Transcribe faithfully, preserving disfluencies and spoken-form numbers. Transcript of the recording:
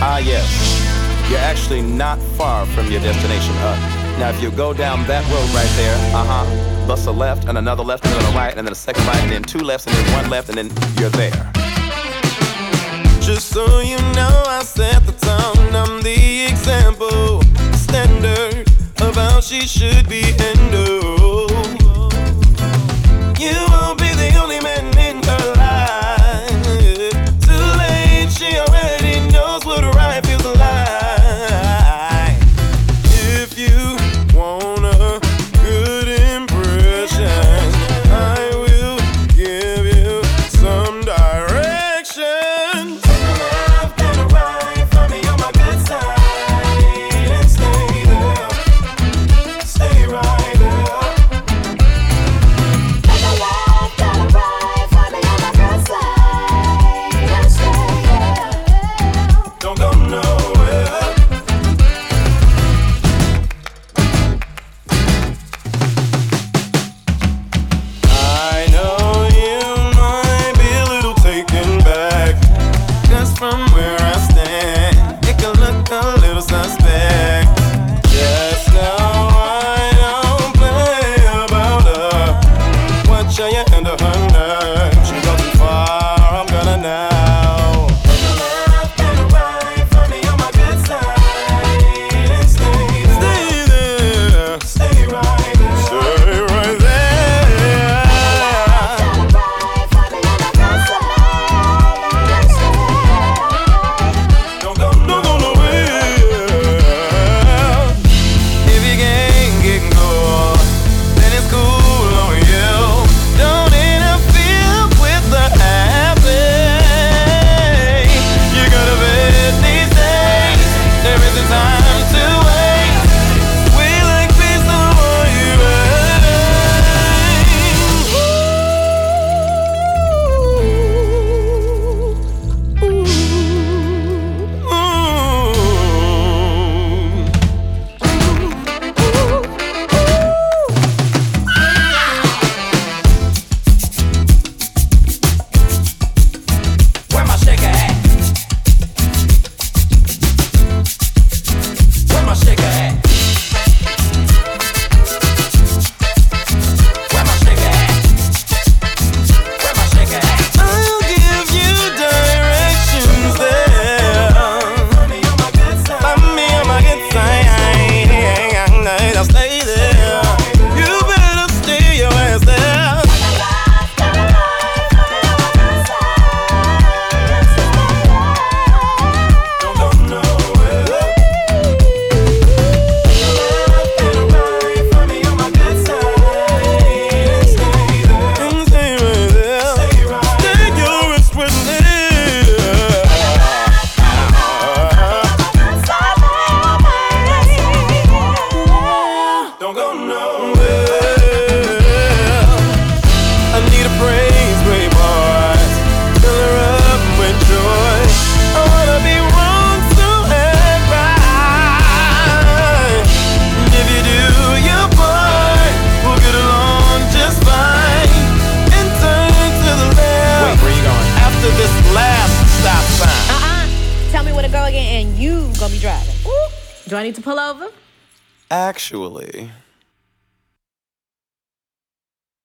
Ah, yes. You're actually not far from your destination. Uh, now, if you go down that road right there, uh-huh, bust a left and another left and then a right and then a second right and then two lefts and then one left and then you're there. Just so you know, I set the tone. I'm the example, standard of how she should be handled. You won't be the only man in her life. Too late, she already knows what right feels like. If you want a good impression, I will give you some direction. Take a left and a right, find me on my good side, and stay there, stay right there. Take a left and a right, find me on my good side, and stay there. Don't go nowhere. I know you might be a little taken back, 'cause from where I stand, it can look a little suspect. Just know I don't play about her. Watch how you handle her nerve. She go too far, I'm gonna now. Take a left and a right, find me on my good side, and stay there. Stay there. Stay right there. Stay right there. Take a right, find me on my good side, and stay there. Don't go, don't go nowhere. If you can't get cool, then it's cool on you. Don't interfere with the happy. You gotta bet these days there isn't time to wait. We like peace, the more you Where my shaker at? Where my shaker at? Where my shaker at? Where my shaker at? I'll give you directions there. Find me on my good side. Find me on my good side. I'll stay there. You better stay your ass there. Don't go nowhere. Left and a right, find me on my good side, and stay there. And stay right there. Stay right. Take your risk with me. Don't go nowhere. I need a praise break, boys. Fill her up with joy. I wanna be wrong so act right. And if you do your part, we'll get along just fine. And turn to the left. Wait, where you going? After this last stop sign. Uh-uh. Tell me where to go again and you gonna be driving. Ooh. Do I need to pull over? Actually,